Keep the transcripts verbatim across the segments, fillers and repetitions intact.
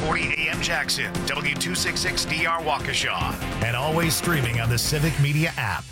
forty A M Jackson, W two sixty-six D R Waukesha, and always streaming on the Civic Media app.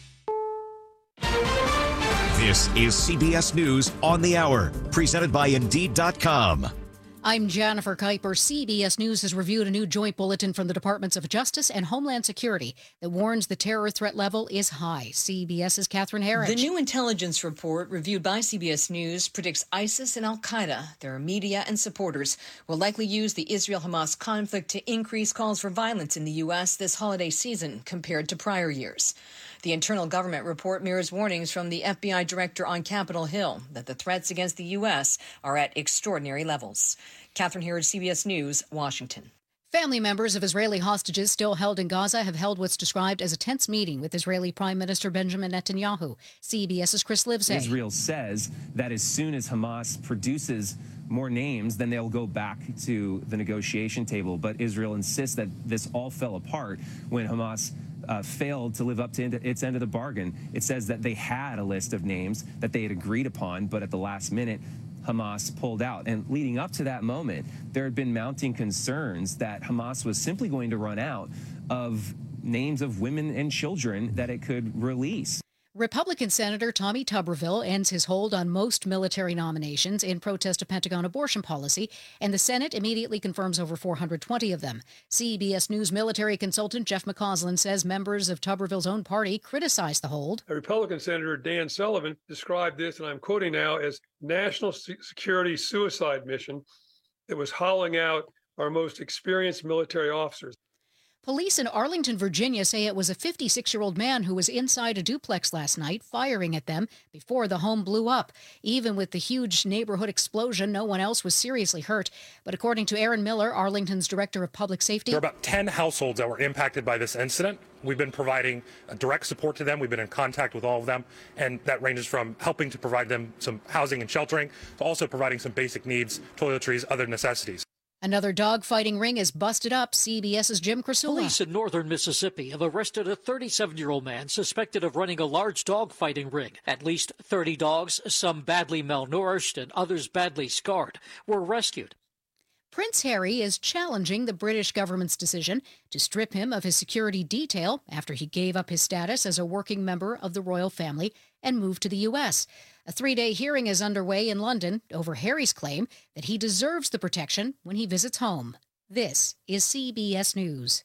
This is C B S News on the Hour, presented by Indeed dot com. I'm Jennifer Kuiper. C B S News has reviewed a new joint bulletin from the Departments of Justice and Homeland Security that warns the terror threat level is high. CBS's Catherine Herridge. The new intelligence report reviewed by C B S News predicts ISIS and al-Qaeda, their media and supporters, will likely use the Israel-Hamas conflict to increase calls for violence in the U S this holiday season compared to prior years. The internal government report mirrors warnings from the F B I director on Capitol Hill that the threats against the U S are at extraordinary levels. Catherine Herridge, C B S News, Washington. Family members of Israeli hostages still held in Gaza have held what's described as a tense meeting with Israeli Prime Minister Benjamin Netanyahu. CBS's Chris Livesay. Israel says that as soon as Hamas produces more names, then they'll go back to the negotiation table. But Israel insists that this all fell apart when Hamas uh, failed to live up to its end of the bargain. It says that they had a list of names that they had agreed upon, but at the last minute, Hamas pulled out. And leading up to that moment, there had been mounting concerns that Hamas was simply going to run out of names of women and children that it could release. Republican Senator Tommy Tuberville ends his hold on most military nominations in protest of Pentagon abortion policy, and the Senate immediately confirms over four hundred twenty of them. C B S News military consultant Jeff McCausland says members of Tuberville's own party criticized the hold. A Republican Senator Dan Sullivan described this, and I'm quoting now, as national security suicide mission that was hollowing out our most experienced military officers. Police in Arlington, Virginia say it was a fifty-six-year-old man who was inside a duplex last night firing at them before the home blew up. Even with the huge neighborhood explosion, no one else was seriously hurt. But according to Aaron Miller, Arlington's director of public safety, there are about ten households that were impacted by this incident. We've been providing direct support to them. We've been in contact with all of them, and that ranges from helping to provide them some housing and sheltering to also providing some basic needs, toiletries, other necessities. Another dogfighting ring is busted up. CBS's Jim Krasula. Police in northern Mississippi have arrested a thirty-seven-year-old man suspected of running a large dogfighting ring. At least thirty dogs, some badly malnourished and others badly scarred, were rescued. Prince Harry is challenging the British government's decision to strip him of his security detail after he gave up his status as a working member of the royal family and moved to the U S. A three-day hearing is underway in London over Harry's claim that he deserves the protection when he visits home. This is C B S News.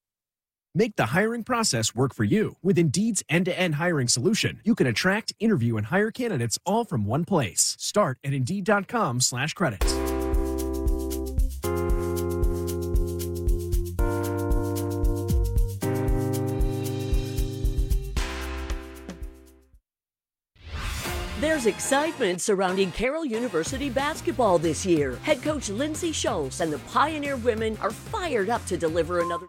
Make the hiring process work for you. With Indeed's end-to-end hiring solution, you can attract, interview, and hire candidates all from one place. Start at Indeed.com slash credits. There's excitement surrounding Carroll University basketball this year. Head coach Lindsay Schultz and the Pioneer women are fired up to deliver another.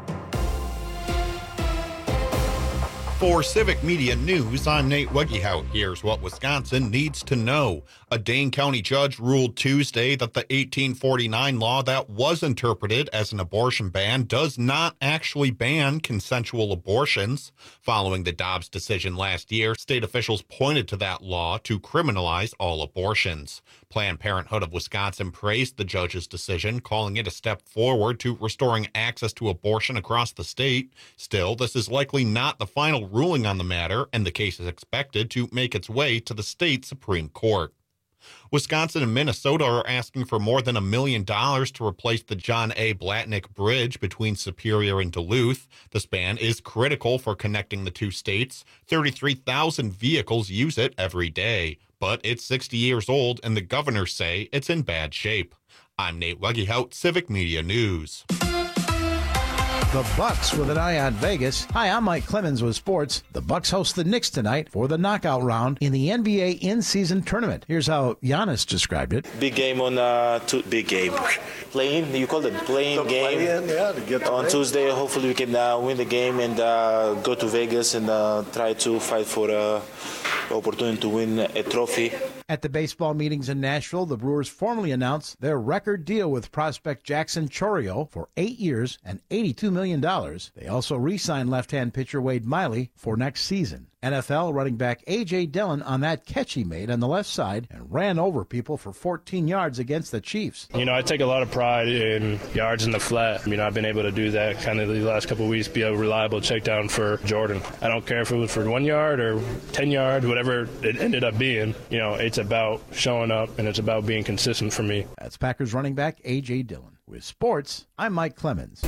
For Civic Media News, I'm Nate Wegehout. Here's what Wisconsin needs to know. A Dane County judge ruled Tuesday that the eighteen forty-nine law that was interpreted as an abortion ban does not actually ban consensual abortions. Following the Dobbs decision last year, state officials pointed to that law to criminalize all abortions. Planned Parenthood of Wisconsin praised the judge's decision, calling it a step forward to restoring access to abortion across the state. Still, this is likely not the final ruling on the matter, and the case is expected to make its way to the state Supreme Court. Wisconsin and Minnesota are asking for more than a million dollars to replace the John A. Blatnick Bridge between Superior and Duluth. The span is critical for connecting the two states. thirty-three thousand vehicles use it every day, but it's sixty years old, and the governors say it's in bad shape. I'm Nate Wegehout, Civic Media News. The Bucks with an eye on Vegas. Hi, I'm Mike Clemens with sports. The Bucks host the Knicks tonight for the knockout round in the N B A in-season tournament. Here's how Giannis described it. Big game on uh, two, big game. Playing, you call it playing the game play-in, yeah, to get on Tuesday. Hopefully we can uh, win the game and uh, go to Vegas and uh, try to fight for uh, the opportunity to win a trophy. At the baseball meetings in Nashville, the Brewers formally announced their record deal with prospect Jackson Chourio for eight years and eighty-two million dollars. They also re-signed left-hand pitcher Wade Miley for next season. N F L running back A J. Dillon on that catch he made on the left side and ran over people for fourteen yards against the Chiefs. You know, I take a lot of pride in yards in the flat. You know, I've been able to do that kind of the last couple of weeks, be a reliable check down for Jordan. I don't care if it was for one yard or ten yards, whatever it ended up being. You know, it's about showing up, and it's about being consistent for me. That's Packers running back A J. Dillon. With sports, I'm Mike Clemens.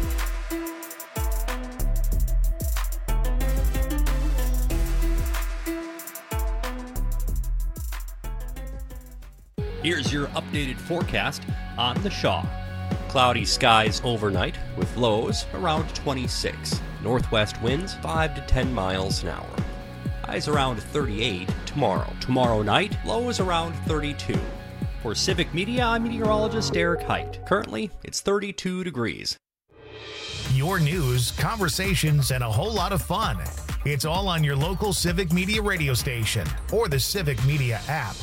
Here's your updated forecast on the Shaw. Cloudy skies overnight with lows around twenty-six. Northwest winds five to ten miles an hour. Highs around thirty-eight tomorrow. Tomorrow night, lows around thirty-two. For Civic Media, I'm meteorologist Eric Height. Currently, it's thirty-two degrees. Your news, conversations, and a whole lot of fun. It's all on your local Civic Media radio station or the Civic Media app.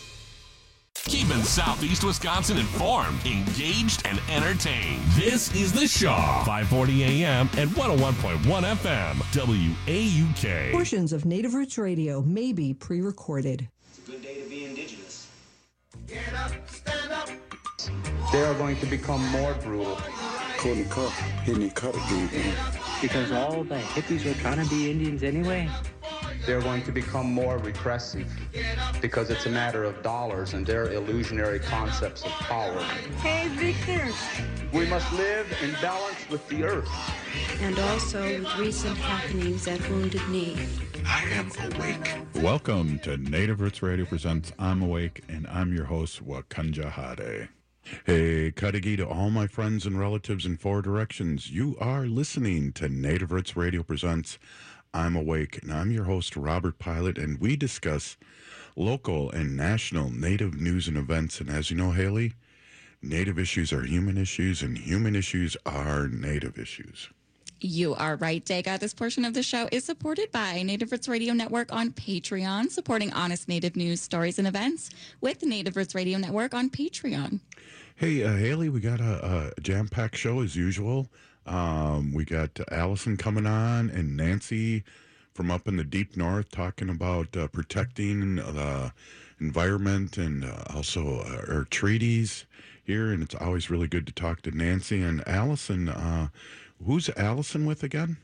Keeping Southeast Wisconsin informed, engaged, and entertained. This is The Shaw, five forty a.m. and one oh one point one F M, W A U K. Portions of Native Roots Radio may be pre-recorded. It's a good day to be indigenous. Get up, stand up. They are going to become more brutal. Couldn't cut, hitting cut again. Because all the hippies were trying to be Indians anyway. They're going to become more repressive because it's a matter of dollars and their illusionary concepts of power. Hey, Victor. We must live in balance with the earth. And also with recent happenings at Wounded Knee. I am awake. Welcome to Native Roots Radio presents I'm Awake, and I'm your host, Wakanja Hade. Hey, Kadagi to all my friends and relatives in four directions. You are listening to Native Roots Radio presents I'm Awake, and I'm your host, Robert Pilot, and we discuss local and national Native news and events. And as you know, Haley, Native issues are human issues, and human issues are Native issues. You are right, Dega. This portion of the show is supported by Native Roots Radio Network on Patreon, supporting honest Native news, stories, and events with the Native Roots Radio Network on Patreon. Hey, uh, Haley, we got a, a jam-packed show as usual. Um, we got uh, Allison coming on and Nancy from up in the deep north talking about uh, protecting the environment and uh, also uh, our treaties here. And it's always really good to talk to Nancy and Allison. Uh, who's Allison with again?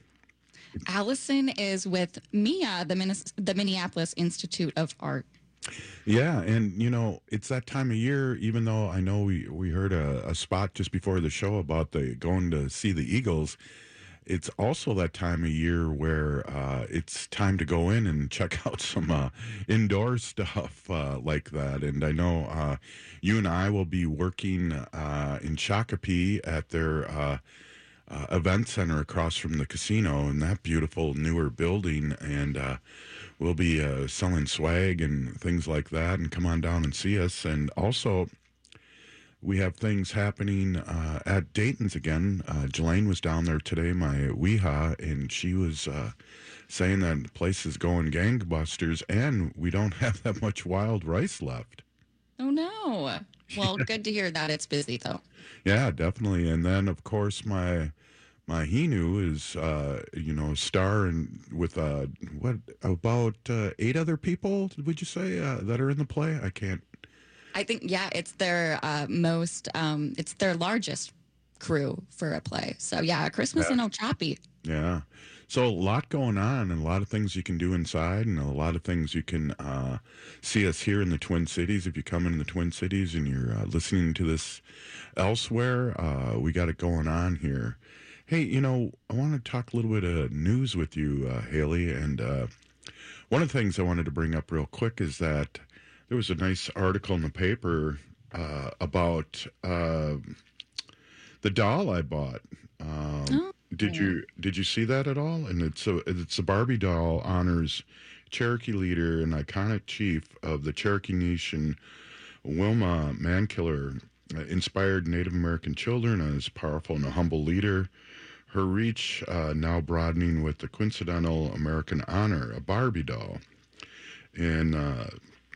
Allison is with M I A, the, Minis- the Minneapolis Institute of Art. Yeah, and, you know, it's that time of year, even though I know we, we heard a, a spot just before the show about the going to see the Eagles, it's also that time of year where uh, it's time to go in and check out some uh, indoor stuff uh, like that. And I know uh, you and I will be working uh, in Shakopee at their uh, uh, event center across from the casino in that beautiful newer building, and uh we'll be uh, selling swag and things like that, and come on down and see us. And also, we have things happening uh, at Dayton's again. Uh, Jelaine was down there today, my weehaw, and she was uh, saying that the place is going gangbusters, and we don't have that much wild rice left. Oh, no. Well, good to hear that it's busy, though. Yeah, definitely. And then, of course, my... My Hinu is, uh, you know, star and with, uh, what, about uh, eight other people, would you say, uh, that are in the play? I can't. I think, yeah, it's their uh, most, um, it's their largest crew for a play. So, yeah, Christmas Yeah. in Ochapi. Yeah. So a lot going on, and a lot of things you can do inside, and a lot of things you can uh, see us here in the Twin Cities. If you come in the Twin Cities and you're uh, listening to this elsewhere, uh, we got it going on here. Hey, you know, I want to talk a little bit of news with you, uh, Haley, and uh, one of the things I wanted to bring up real quick is that there was a nice article in the paper uh, about uh, the doll I bought. Um, oh. Did you did you see that at all? And it's a it's a Barbie doll honors Cherokee leader and iconic chief of the Cherokee Nation, Wilma Mankiller, uh, inspired Native American children as powerful and a humble leader. Her reach uh, now broadening with the coincidental American honor, a Barbie doll, in uh,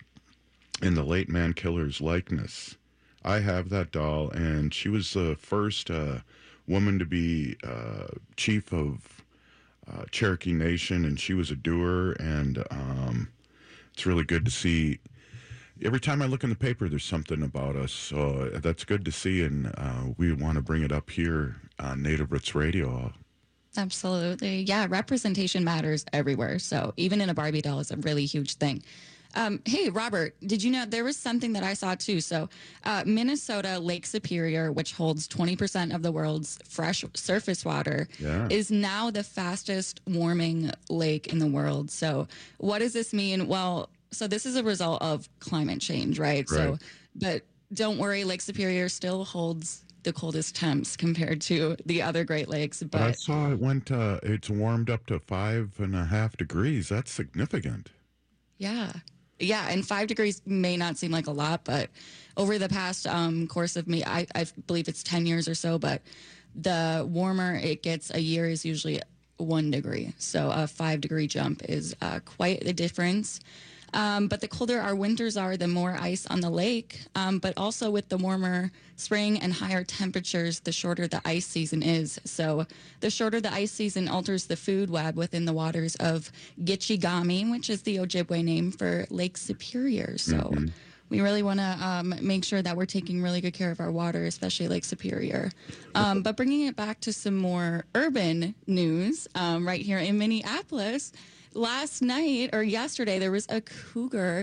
in the late Mankiller's likeness. I have that doll, and she was the first uh, woman to be uh, chief of uh, Cherokee Nation, and she was a doer, and um, it's really good to see. Every time I look in the paper, there's something about us, so that's good to see, and uh, we want to bring it up here on Native Roots Radio. Absolutely. Yeah, representation matters everywhere, so even in a Barbie doll is a really huge thing. Um, hey, Robert, did you know there was something that I saw too? So uh, Minnesota Lake Superior, which holds twenty percent of the world's fresh surface water, yeah. is now the fastest warming lake in the world. So what does this mean? Well, so this is a result of climate change, right? Right. So, but don't worry, Lake Superior still holds the coldest temps compared to the other Great Lakes. But, But I saw it went, uh, it's warmed up to five and a half degrees. That's significant. yeah. Yeah, and five degrees may not seem like a lot, but over the past um, course of me, I, I believe it's ten years or so, but the warmer it gets a year is usually one degree. So a five degree jump is uh, quite the difference. Um, but the colder our winters are, the more ice on the lake. Um, but also with the warmer spring and higher temperatures, the shorter the ice season is. So the shorter the ice season alters the food web within the waters of Gitchigami, which is the Ojibwe name for Lake Superior. So Mm-hmm. we really want to um, make sure that we're taking really good care of our water, especially Lake Superior. Um, but bringing it back to some more urban news, um, right here in Minneapolis, last night or yesterday, there was a cougar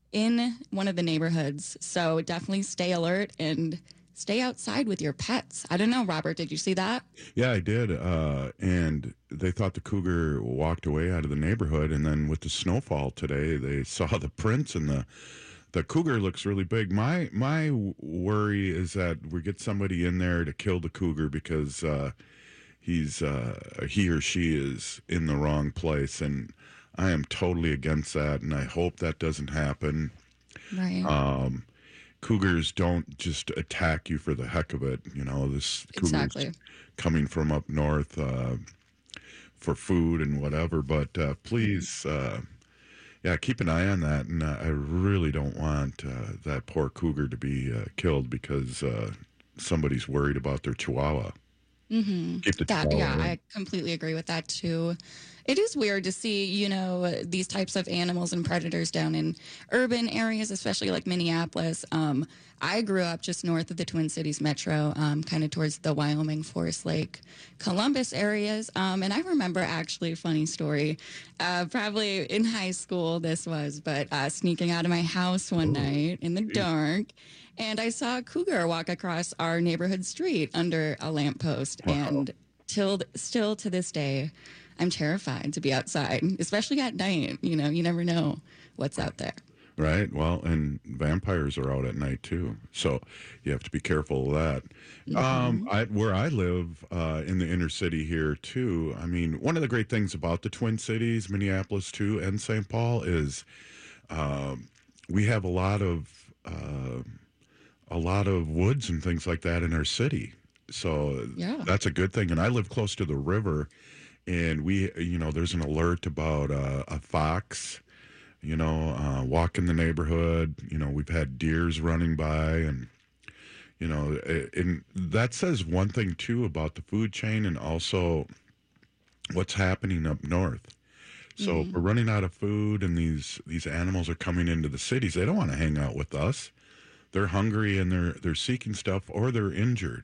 in one of the neighborhoods. So definitely stay alert and stay outside with your pets. I don't know, Robert, did you see that? Yeah, I did. Uh, and they thought the cougar walked away out of the neighborhood. And then with the snowfall today, they saw the prints, and the the cougar looks really big. My my worry is that we get somebody in there to kill the cougar because uh, he's uh, he or she is in the wrong place. And I am totally against that. And I hope that doesn't happen. Right. Um, cougars don't just attack you for the heck of it. You know, this cougar's Exactly. coming from up north uh, for food and whatever. But uh, please, uh, yeah, keep an eye on that. And uh, I really don't want uh, that poor cougar to be uh, killed because uh, somebody's worried about their chihuahua. Mm-hmm. Keep the That, chihuahua yeah, away. I completely agree with that too. It is weird to see, you know, these types of animals and predators down in urban areas, especially like Minneapolis. Um, I grew up just north of the Twin Cities metro, um, kind of towards the Wyoming, Forest Lake, Columbus areas. Um, and I remember actually a funny story, uh, probably in high school this was, but uh, sneaking out of my house one night in the dark. And I saw a cougar walk across our neighborhood street under a lamppost. Wow. And till still to this day, I'm terrified to be outside, especially at night. You know, you never know what's out there. Right. Well, and vampires are out at night too, so you have to be careful of that. Mm-hmm. Um, I, where I live uh, in the inner city here too. I mean, one of the great things about the Twin Cities, Minneapolis too, and Saint Paul is um, we have a lot of uh, a lot of woods and things like that in our city. So Yeah. that's a good thing. And I live close to the river, and we, you know, there's an alert about uh, a fox, you know, uh, walking the neighborhood. You know, we've had deers running by, and, you know, a- and that says one thing too about the food chain and also what's happening up north. So if Mhm. we're running out of food and these, these animals are coming into the cities, they don't want to hang out with us. They're hungry and they're, they're seeking stuff, or they're injured.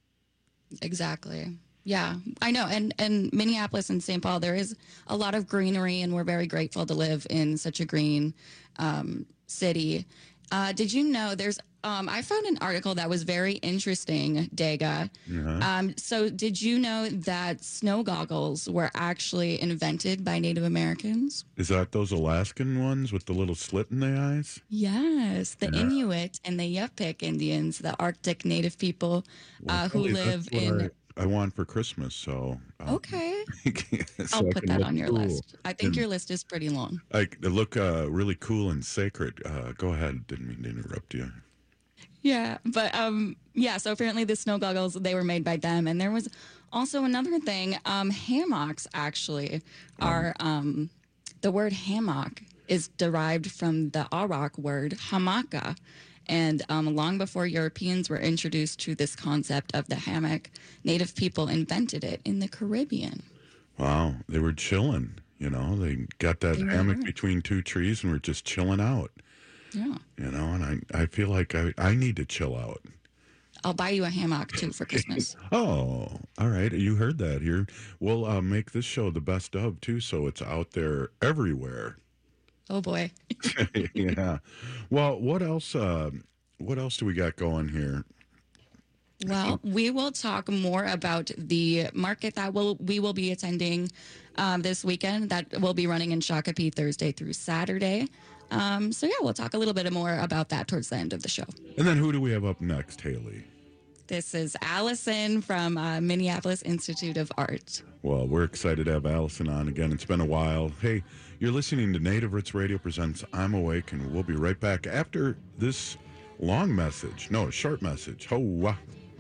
Exactly. Yeah, I know. And and Minneapolis and Saint Paul, there is a lot of greenery, and we're very grateful to live in such a green um, city. Uh, did you know there's, um, I found an article that was very interesting, Dega. Uh-huh. Um, so did you know that snow goggles were actually invented by Native Americans? Is that those Alaskan ones with the little slit in the eyes? Yes, the Yeah. Inuit and the Yupik Indians, the Arctic Native people uh, who Really, live that's what in... I, I want for Christmas, so um, Okay. so I'll I put can that look on your cool. list. I think And your list is pretty long. I I look uh, really cool and sacred. Uh, go ahead. Didn't mean to interrupt you. Yeah, but um, yeah. So apparently, the snow goggles, they were made by them, and there was also another thing. Um, hammocks actually are um, the word hammock is derived from the Arawak word hamaka. And um, long before Europeans were introduced to this concept of the hammock, Native people invented it in the Caribbean. Wow, they were chilling. You know, they got that Mm-hmm. hammock between two trees and were just chilling out. Yeah. You know, and I, I feel like I, I need to chill out. I'll buy you a hammock too for Christmas. Oh, all right. You heard that here. We'll uh, make this show the best of, too, so it's out there everywhere. Oh, boy. Yeah. Well, what else? Uh, what else do we got going here? Well, we will talk more about the market that will we will be attending um, this weekend. That will be running in Shakopee Thursday through Saturday. Um, so yeah, we'll talk a little bit more about that towards the end of the show. And then who do we have up next, Haley? This is Allison from uh, Minneapolis Institute of Art. Well, we're excited to have Allison on again. It's been a while. Hey, you're listening to Native Roots Radio presents I'm Awake, and we'll be right back after this long message. No, short message. Ho-wah.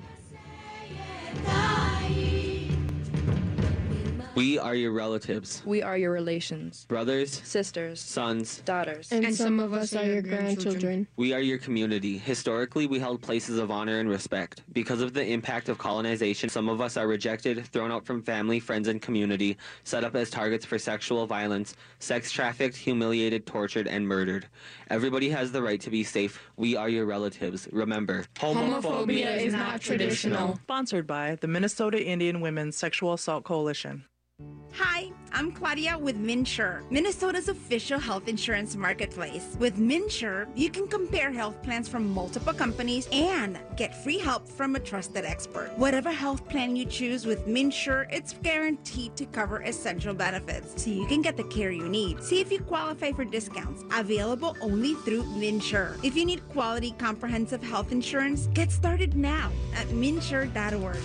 We are your relatives, We are your relations, brothers, sisters, sons, daughters, And, some of us are your grandchildren. We are your community. Historically, we held places of honor and respect. Because of the impact of colonization, some of us are rejected, thrown out from family, friends, and community, set up as targets for sexual violence, sex trafficked, humiliated, tortured, and murdered. Everybody has the right to be safe. We are your relatives. Remember, Homophobia is not traditional. Sponsored by the Minnesota Indian Women's Sexual Assault Coalition. Hi, I'm Claudia with MNsure, Minnesota's official health insurance marketplace. With MNsure, you can compare health plans from multiple companies and get free help from a trusted expert. Whatever health plan you choose with MNsure, it's guaranteed to cover essential benefits, so you can get the care you need. See if you qualify for discounts, available only through MNsure. If you need quality, comprehensive health insurance, get started now at MNsure dot org.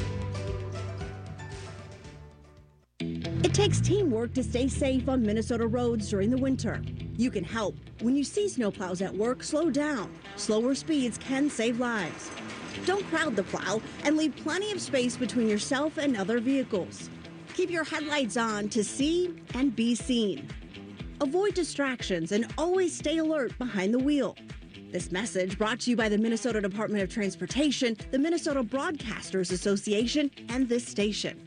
It takes teamwork to stay safe on Minnesota roads during the winter. You can help. When you see snowplows at work, slow down. Slower speeds can save lives. Don't crowd the plow and leave plenty of space between yourself and other vehicles. Keep your headlights on to see and be seen. Avoid distractions and always stay alert behind the wheel. This message brought to you by the Minnesota Department of Transportation, the Minnesota Broadcasters Association, and this station.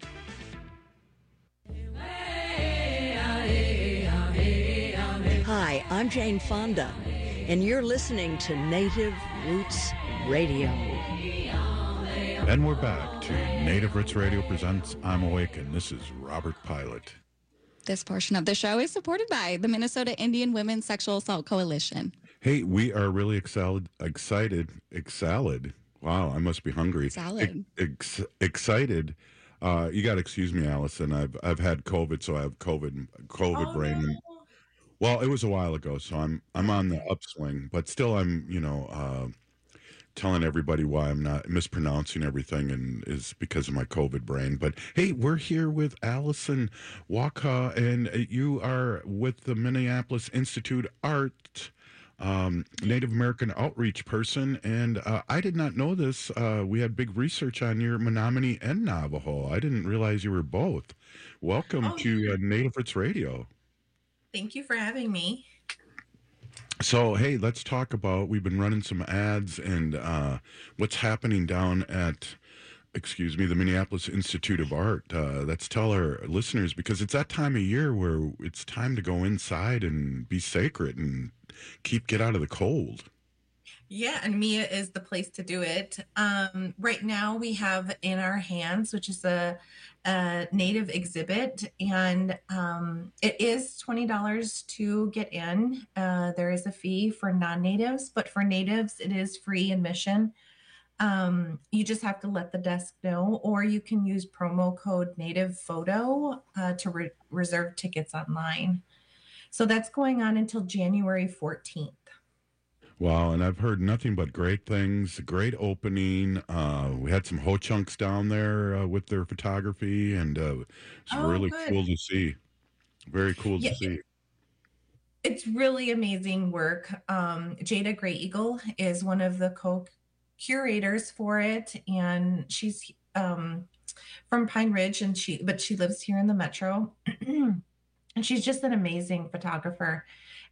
Hi, I'm Jane Fonda, and you're listening to Native Roots Radio. And we're back to Native Roots Radio presents I'm Awake, and this is Robert Pilot. This portion of the show is supported by the Minnesota Indian Women's Sexual Assault Coalition. Hey, we are really excited, excited, excited. Wow, I must be hungry. Salad. Ex, excited. Uh, you got to excuse me, Allison. I've I've had COVID, so I have COVID COVID Oh, brain. no. Well, it was a while ago, so I'm I'm on the upswing, but still, I'm you know uh, telling everybody why I'm not mispronouncing everything, and is because of my COVID brain. But hey, we're here with Allison Waka, and you are with the Minneapolis Institute of Art. Um, Native American outreach person, and uh, I did not know this. Uh, we had big research on your Menominee and Navajo. I didn't realize you were both. Welcome Oh, to uh, Native Roots Radio. Thank you for having me. So, hey, let's talk about, we've been running some ads and uh, what's happening down at, excuse me, the Minneapolis Institute of Art. Uh, let's tell our listeners, because it's that time of year where it's time to go inside and be sacred and keep get out of the cold. Yeah, and Mia is the place to do it. Um, right now we have In Our Hands, which is a, a native exhibit, and um, it is twenty dollars to get in. Uh, there is a fee for non-natives, but for natives, it is free admission. Um, you just have to let the desk know, or you can use promo code Native Photo uh, to re- reserve tickets online. So that's going on until January fourteenth. Wow, and I've heard nothing but great things. Great opening. Uh, we had some Ho-Chunks down there uh, with their photography, and uh, it's Oh, really good. cool to see. Very cool Yeah. to see. It's really amazing work. Um, Jada Gray Eagle is one of the co-curators for it, and she's um, from Pine Ridge, and she but she lives here in the metro, and she's just an amazing photographer.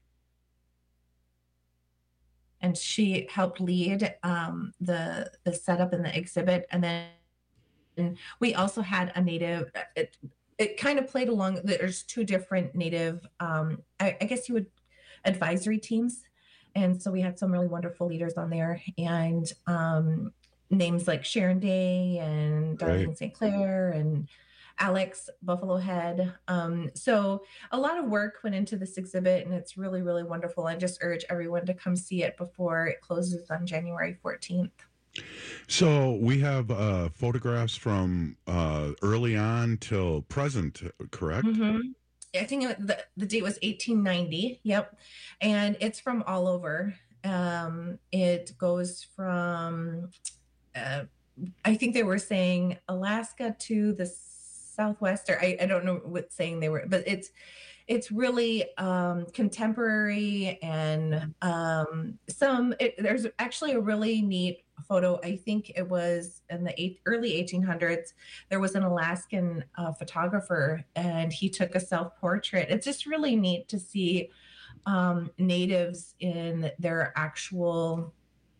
And she helped lead um, the the setup in the exhibit, and then we also had a native. It, it kind of played along. There's two different Native, um, I, I guess you would, advisory teams. And so we had some really wonderful leaders on there, and um, names like Sharon Day and Darlene Right. Saint Clair and Alex Buffalo Head. Um, so a lot of work went into this exhibit, and it's really, really wonderful. I just urge everyone to come see it before it closes on January fourteenth. So we have uh, photographs from uh, early on till present, correct? Mm-hmm. I think it, the, the date was eighteen ninety. Yep. And it's from all over. Um, it goes from, uh, I think they were saying Alaska to the Southwest, or I, I don't know what saying they were, but it's, it's really um, contemporary and um, some, it, there's actually a really neat photo. I think it was in the eight, early eighteen hundreds. There was an Alaskan uh, photographer, and he took a self-portrait. It's just really neat to see um, natives in their actual,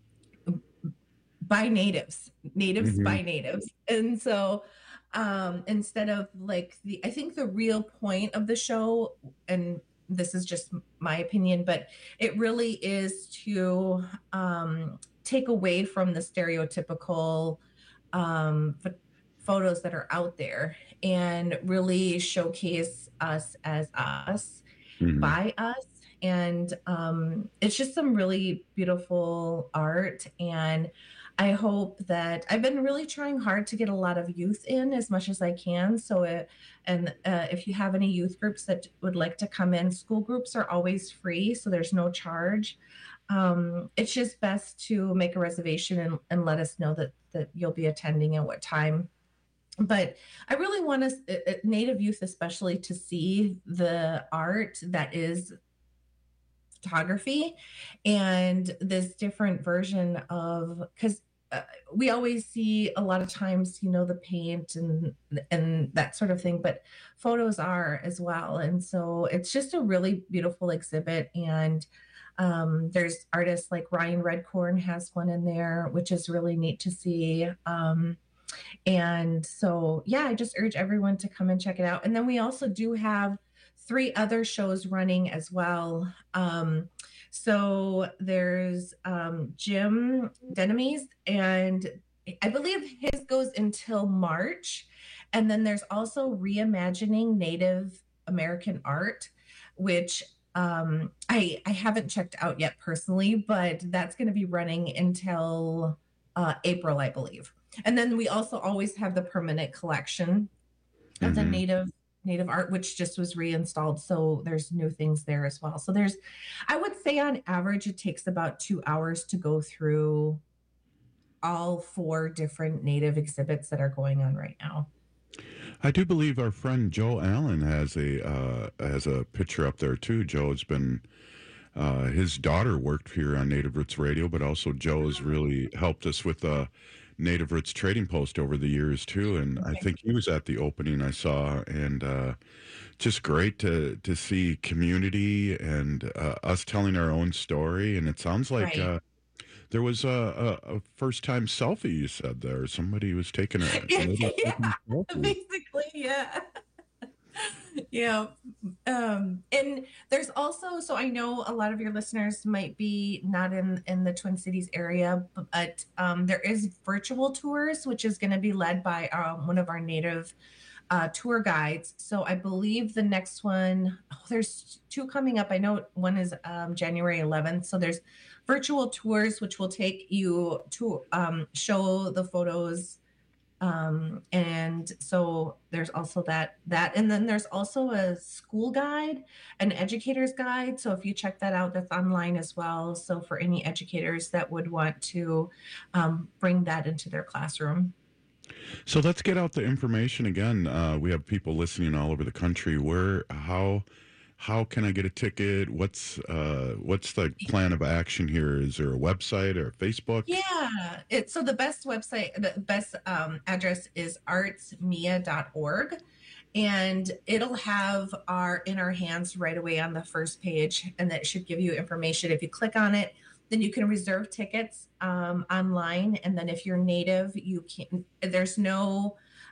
by natives, natives Mhm. by natives. And so um, instead of like the, I think the real point of the show, and this is just my opinion, but it really is to um, take away from the stereotypical um, ph- photos that are out there and really showcase us as us, Mhm. by us. And um, it's just some really beautiful art. And I hope that I've been really trying hard to get a lot of youth in as much as I can. So, it, and uh, if you have any youth groups that would like to come in, school groups are always free, so there's no charge. Um, it's just best to make a reservation and, and let us know that, that you'll be attending and what time. But I really want us, uh, uh, Native youth especially, to see the art that is photography and this different version of, because uh, we always see a lot of times, you know, the paint and and that sort of thing, but photos are as well. And so it's just a really beautiful exhibit. And um, there's artists like Ryan Redcorn has one in there, which is really neat to see. Um, and so, yeah, I just urge everyone to come and check it out. And then we also do have three other shows running as well. Um, so there's um, Jim Denemes, and I believe his goes until March. And then there's also Reimagining Native American Art, which um, I, I haven't checked out yet personally, but that's going to be running until uh, April, I believe. And then we also always have the permanent collection of the Mhm. native native art, which just was reinstalled. So there's new things there as well. So there's, I would say on average, it takes about two hours to go through all four different native exhibits that are going on right now. I do believe our friend Joe Allen has a uh, has a picture up there too. Joe's been uh, his daughter worked here on Native Roots Radio, but also Joe's really helped us with the Native Roots Trading Post over the years too. And I think he was at the opening I saw, and uh, just great to to see community and uh, us telling our own story. And it sounds like Right. uh, there was a, a, a first time selfie you said there. Somebody was taking a, a little Yeah, selfie. basically, yeah. Yeah. Um, and there's also, so I know a lot of your listeners might be not in, in the Twin Cities area, but um, there is virtual tours, which is going to be led by um, one of our native uh, tour guides. So I believe the next one, oh, there's two coming up. I know one is um, January eleventh. So there's virtual tours, which will take you to um, show the photos. Um, and so there's also that, that, and then there's also a school guide, an educator's guide. So if you check that out, that's online as well. So for any educators that would want to um, bring that into their classroom. So let's get out the information again. Uh, we have people listening all over the country. Where, how, how can I get a ticket? What's, uh, what's the plan of action here? Is there a website or Facebook? Yeah, it, so the best website, the best um, address is arts mia dot org, and it'll have our In Our Hands right away on the first page, and that should give you information. If you click on it, then you can reserve tickets um, online, and then if you're native, you can. There's no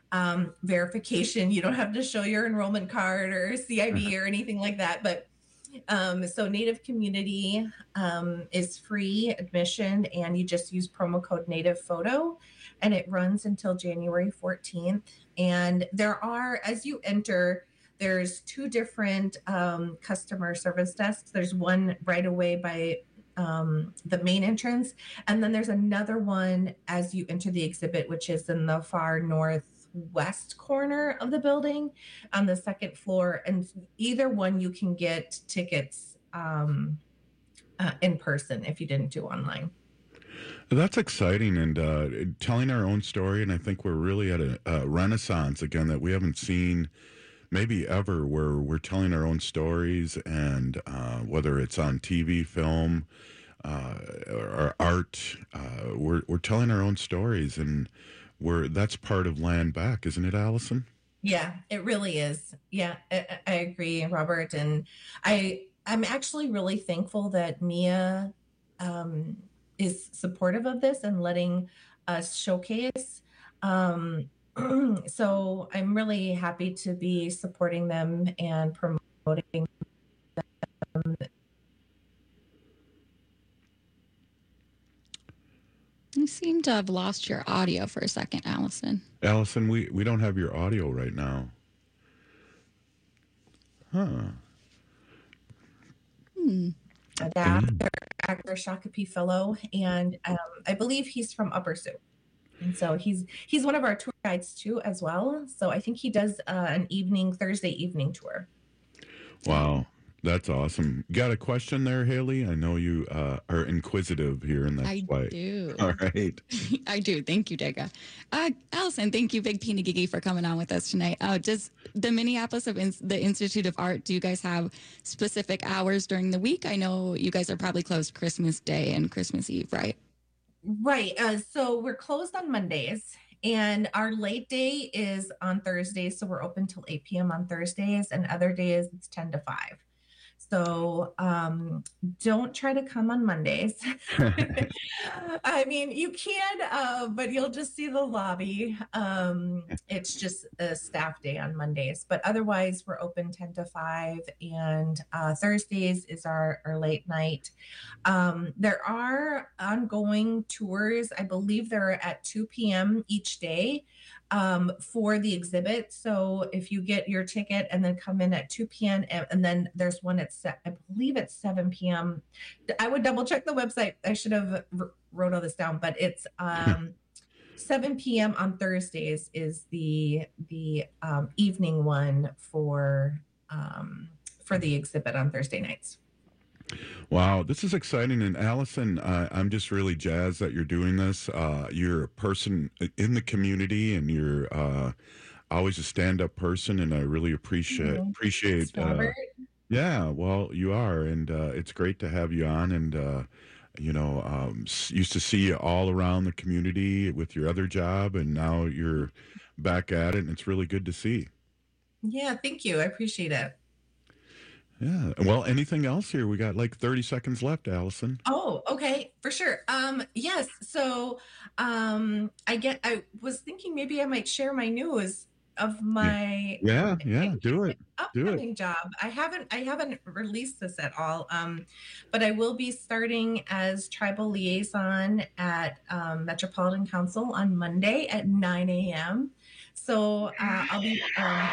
um, verification. You don't have to show your enrollment card or C I B or anything like that. But um, so Native Community um, is free admission, and you just use promo code Native Photo, and it runs until January fourteenth. And there are, as you enter, there's two different um, customer service desks. There's one right away by um, the main entrance, and then there's another one as you enter the exhibit, which is in the far northwest corner of the building on the second floor. And either one you can get tickets um, uh, in person if you didn't do online. That's exciting, and uh, telling our own story. And I think we're really at a, a renaissance again that we haven't seen maybe ever, where we're telling our own stories, and uh, whether it's on T V, film, uh, or art, uh, we're we're telling our own stories, and we're that's part of Land Back, isn't it, Allison? Yeah, it really is. Yeah, I, I agree, Robert, and I I'm actually really thankful that Mia um, is supportive of this and letting us showcase. Um, so I'm really happy to be supporting them and promoting them. You seem to have lost your audio for a second, Allison. Allison, we, we don't have your audio right now. Huh. Hmm. Actor, actor Shakopee Fellow, and um, I believe he's from Upper Sioux. And so he's he's one of our tour guides too as well. So I think he does uh, an evening, Thursday evening tour. Wow, that's awesome. Got a question there, Haley? I know you uh, are inquisitive here, and that's I why. do. All right. I do. Thank you, Dega. Uh, Allison, thank you, Big Peanut Gigi, for coming on with us tonight. Uh, does the Minneapolis of In- the Institute of Art, do you guys have specific hours during the week? I know you guys are probably closed Christmas Day and Christmas Eve, right? Right. Uh, so we're closed on Mondays, and our late day is on Thursdays. So we're open till eight p.m. on Thursdays, and other days it's ten to five. So um, don't try to come on Mondays. I mean, you can, uh, but you'll just see the lobby. Um, it's just a staff day on Mondays, but otherwise we're open ten to five, and uh, Thursdays is our, our late night. Um, there are ongoing tours. I believe they're at two p.m. each day um, for the exhibit. So if you get your ticket and then come in at two p.m. and, and then there's one at, se- I believe it's seven p.m. I would double check the website. I should have r- wrote all this down, but it's um, seven p.m. on Thursdays is the the um, evening one for um, for the exhibit on Thursday nights. Wow, this is exciting. And Allison, uh, I'm just really jazzed that you're doing this. Uh, you're a person in the community, and you're uh, always a stand-up person, and I really appreciate mm-hmm. appreciate. Thanks, uh, yeah, well, you are, and uh, it's great to have you on. And uh, you know, um, used to see you all around the community with your other job, and now you're back at it, and it's really good to see. Yeah, thank you. I appreciate it. Yeah. Well, anything else here? We got like thirty seconds left, Allison. Oh, okay, for sure. Um, yes. So, um, I get. I was thinking maybe I might share my news of my yeah, yeah, yeah do it. upcoming do it. job. I haven't. I haven't released this at all. Um, but I will be starting as tribal liaison at um, Metropolitan Council on Monday at nine a.m. So uh, I'll be. Um,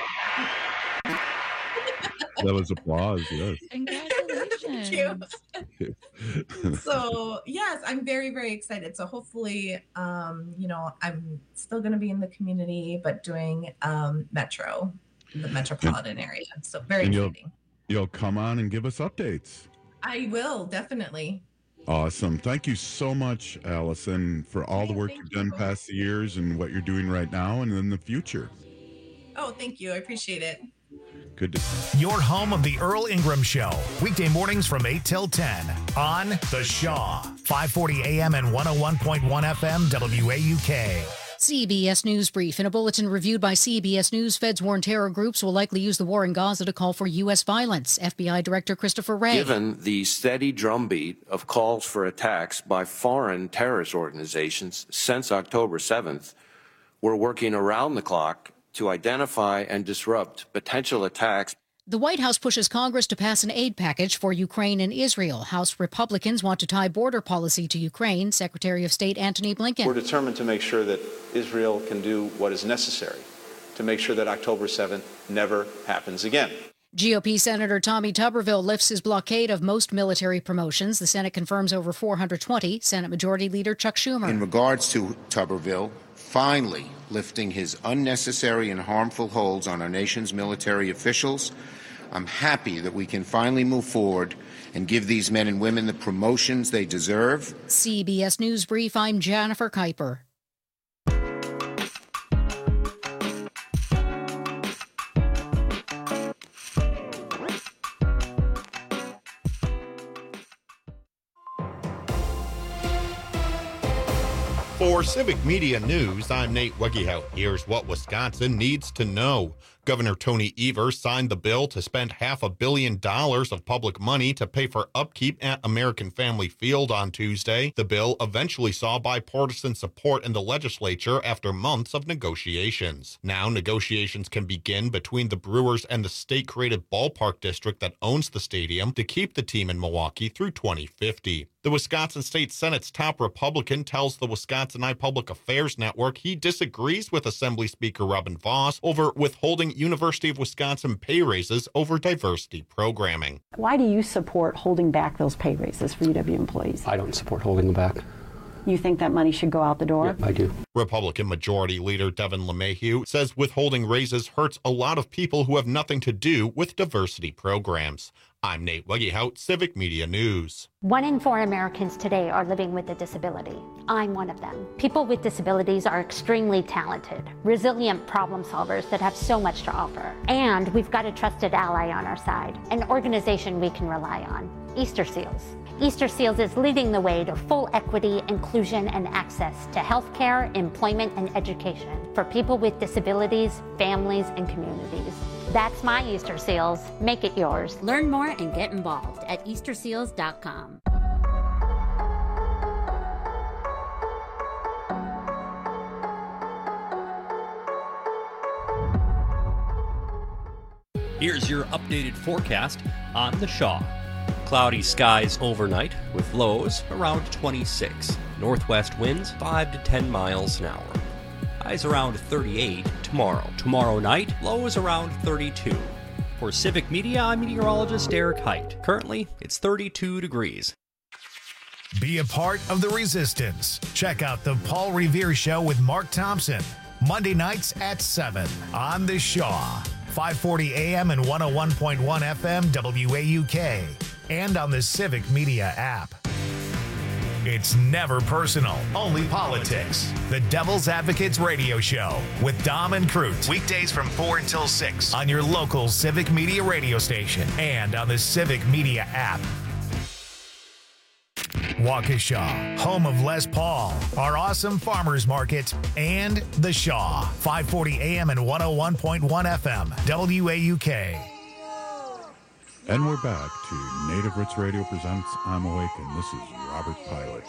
That was applause, yes. Congratulations. Thank you. So, yes, I'm very, very excited. So hopefully, um, you know, I'm still going to be in the community, but doing um, Metro, the metropolitan area. So very and exciting. You'll, you'll come on and give us updates. I will, definitely. Awesome. Thank you so much, Allison, for all the work thank you've done you. past the years and what you're doing right now and in the future. Oh, thank you. I appreciate it. Good to see you. Your home of the Earl Ingram Show. Weekday mornings from eight till ten on The Shaw. five forty A M and one oh one point one F M W A U K. C B S News Brief. In a bulletin reviewed by C B S News, feds warn terror groups will likely use the war in Gaza to call for U S violence. F B I Director Christopher Wray. Given the steady drumbeat of calls for attacks by foreign terrorist organizations since October seventh, We're working around the clock to identify and disrupt potential attacks. The White House pushes Congress to pass an aid package for Ukraine and Israel. House Republicans want to tie border policy to Ukraine. Secretary of State Antony Blinken. We're determined to make sure that Israel can do what is necessary to make sure that October seventh never happens again. G O P Senator Tommy Tuberville lifts his blockade of most military promotions. The Senate confirms over four hundred twenty. Senate Majority Leader Chuck Schumer. In regards to Tuberville, finally lifting his unnecessary and harmful holds on our nation's military officials, I'm happy that we can finally move forward and give these men and women the promotions they deserve. C B S News Brief, I'm Jennifer Kuiper. For Civic Media News, I'm Nate Wegehout. Here's what Wisconsin needs to know. Governor Tony Evers signed the bill to spend half a billion dollars of public money to pay for upkeep at American Family Field on Tuesday. The bill eventually saw bipartisan support in the legislature after months of negotiations. Now negotiations can begin between the Brewers and the state-created ballpark district that owns the stadium to keep the team in Milwaukee through twenty fifty. The Wisconsin State Senate's top Republican tells the Wisconsin Eye Public Affairs Network he disagrees with Assembly Speaker Robin Vos over withholding University of Wisconsin pay raises over diversity programming. Why do you support holding back those pay raises for U W employees? I don't support holding them back. You think that money should go out the door? Yeah, I do. Republican Majority Leader Devin LeMahieu says withholding raises hurts a lot of people who have nothing to do with diversity programs. I'm Nate Wegehout, Civic Media News. One in four Americans today are living with a disability. I'm one of them. People with disabilities are extremely talented, resilient problem solvers that have so much to offer. And we've got a trusted ally on our side, an organization we can rely on, Easter Seals. Easter Seals is leading the way to full equity, inclusion, and access to healthcare, employment, and education for people with disabilities, families, and communities. That's my Easter Seals. Make it yours. Learn more and get involved at easter seals dot com. Here's your updated forecast on the Shaw. Cloudy skies overnight with lows around twenty-six. Northwest winds five to ten miles an hour. Highs around thirty-eight tomorrow. Tomorrow night, lows around thirty-two. For Civic Media, I'm meteorologist Eric Height. Currently, it's thirty-two degrees. Be a part of the resistance. Check out the Paul Revere Show with Mark Thompson. Monday nights at seven on The Shaw. five forty A M and one oh one point one F M W A U K. And on the Civic Media app. It's never personal, only politics. The Devil's Advocates Radio Show with Dom and Crute. Weekdays from four until six on your local Civic Media radio station and on the Civic Media app. Waukesha, home of Les Paul, our awesome farmers market, and The Shaw, five forty A M and one oh one point one F M, W A U K. And we're back to Native Roots Radio presents I'm Awake, and this is Robert Pilot.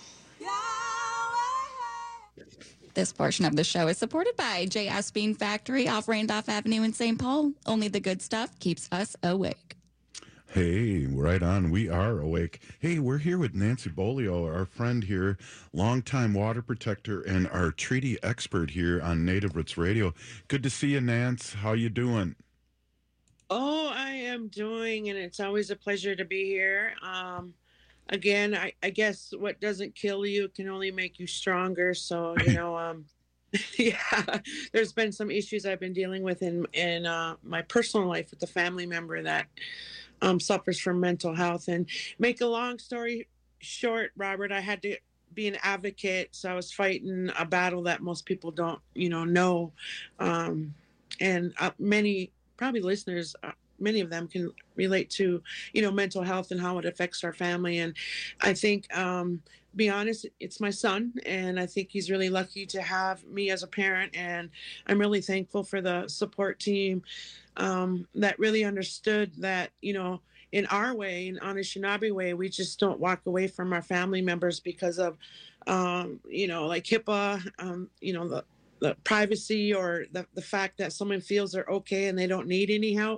This portion of the show is supported by J S Bean Factory off Randolph Avenue in Saint Paul. Only the good stuff keeps us awake. Hey, right on. We are awake. Hey, we're here with Nancy Bolio, our friend here, longtime water protector and our treaty expert here on Native Roots Radio. Good to see you, Nance. How you doing? Oh, I am doing, and it's always a pleasure to be here. Um, again, I, I guess what doesn't kill you can only make you stronger. So, you know, um, yeah, there's been some issues I've been dealing with in, in uh, my personal life with a family member that um, suffers from mental health. And make a long story short, Robert, I had to be an advocate. So I was fighting a battle that most people don't, you know, know. Um, and uh, many probably listeners, uh, many of them can relate to, you know, mental health and how it affects our family. And I think, um, be honest, it's my son, and I think he's really lucky to have me as a parent. And I'm really thankful for the support team um, that really understood that, you know, in our way, in Anishinaabe way, we just don't walk away from our family members because of, um, you know, like HIPAA, um, you know, the the privacy or the, the fact that someone feels they're okay and they don't need any help.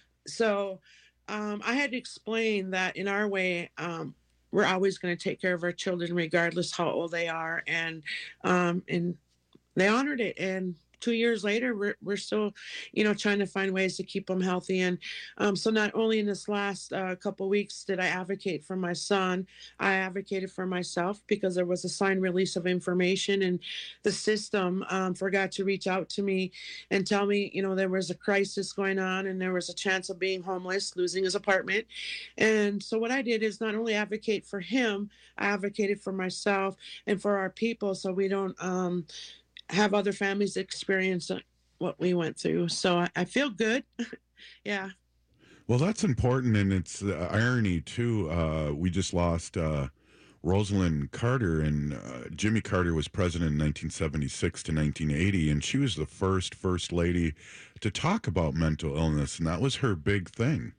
So um, I had to explain that in our way, um, we're always going to take care of our children regardless how old they are. And um, and they honored it. And two years later, we're, we're still, you know, trying to find ways to keep them healthy. And um, so not only in this last uh, couple of weeks did I advocate for my son, I advocated for myself because there was a signed release of information, and the system um, forgot to reach out to me and tell me, you know, there was a crisis going on and there was a chance of being homeless, losing his apartment. And so what I did is not only advocate for him, I advocated for myself and for our people so we don't um, have other families experience what we went through. So I, I feel good. Yeah. Well, that's important, and it's the irony too. Uh, we just lost uh, Rosalind Carter, and uh, Jimmy Carter was president in nineteen seventy-six to nineteen eighty, and she was the first first lady to talk about mental illness, and that was her big thing.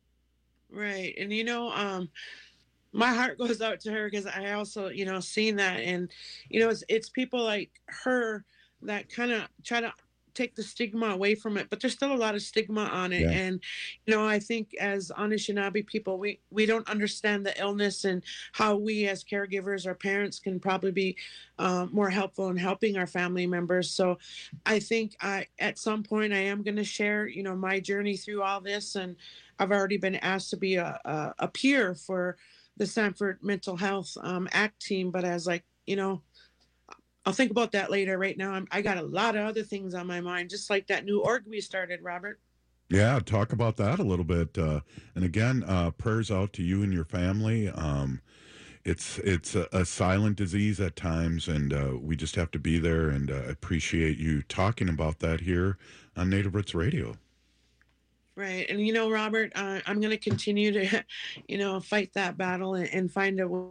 Right. And you know, um, my heart goes out to her because I also, you know, seen that. And, you know, it's, it's people like her that kind of try to take the stigma away from it, but there's still a lot of stigma on it. Yeah. And, you know, I think as Anishinaabe people, we, we don't understand the illness and how we as caregivers or parents can probably be uh, more helpful in helping our family members. So I think I, at some point I am going to share, you know, my journey through all this. And I've already been asked to be a, a, a peer for the Sanford Mental Health um, Act team, but as like, you know, I'll think about that later. Right now, I'm, I got a lot of other things on my mind, just like that new org we started, Robert. Yeah, talk about that a little bit. Uh, and again, uh, prayers out to you and your family. Um, it's it's a, a silent disease at times, and uh, we just have to be there. And uh, appreciate you talking about that here on Native Roots Radio. Right. And, you know, Robert, uh, I'm going to continue to, you know, fight that battle and, and find a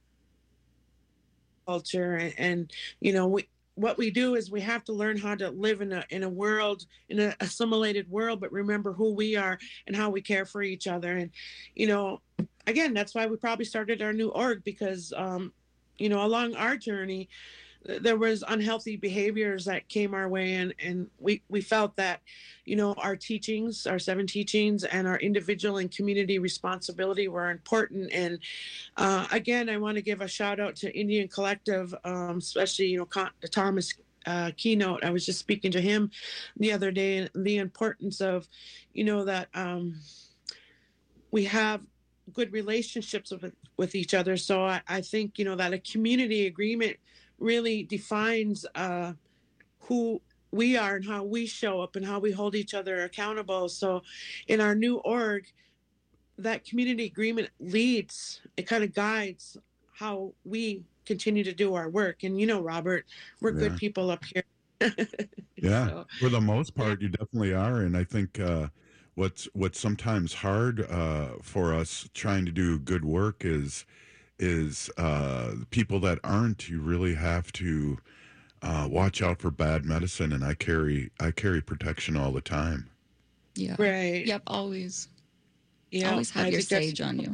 culture. And, and you know, we, what we do is we have to learn how to live in a in a world, in an assimilated world, but remember who we are and how we care for each other. And, you know, again, that's why we probably started our new org because, um, you know, along our journey, there was unhealthy behaviors that came our way, and, and we, we felt that, you know, our teachings, our seven teachings, and our individual and community responsibility were important. And uh, again, I want to give a shout out to Indian Collective, um, especially, you know, Con- Thomas uh, Keynote. I was just speaking to him the other day, and the importance of, you know, that um, we have good relationships with, with each other. So I, I think, you know, that a community agreement really defines uh, who we are and how we show up and how we hold each other accountable. So in our new org, that community agreement leads, it kind of guides how we continue to do our work. And, you know, Robert, we're yeah. good people up here. Yeah, so, for the most part, you definitely are. And I think uh, what's, what's sometimes hard uh, for us trying to do good work is is uh, people that aren't, you really have to uh, watch out for bad medicine. And I carry, I carry protection all the time. Yeah. Right. Yep. Always. Yeah. Always have I your think sage on you.